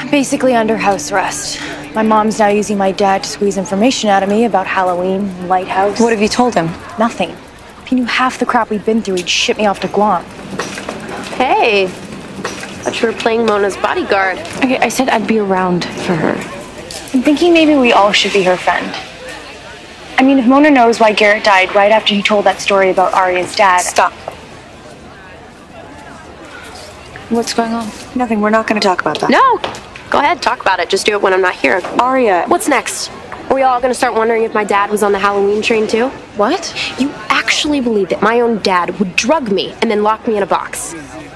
Basically under house arrest. My mom's now using my dad to squeeze information out of me about Halloween, Lighthouse. What have you told him? Nothing. If he knew half the crap we'd been through, he'd ship me off to Guam. Hey, thought you were playing Mona's bodyguard. Okay, I said I'd be around for her. I'm thinking maybe we all should be her friend. I mean, if Mona knows why Garrett died right after he told that story about Arya's dad... Stop. What's going on? Nothing, we're not going to talk about that. No, go ahead, talk about it. Just do it when I'm not here. Arya. What's next? Are we all gonna start wondering if my dad was on the Halloween train too? What? You actually believe that my own dad would drug me and then lock me in a box?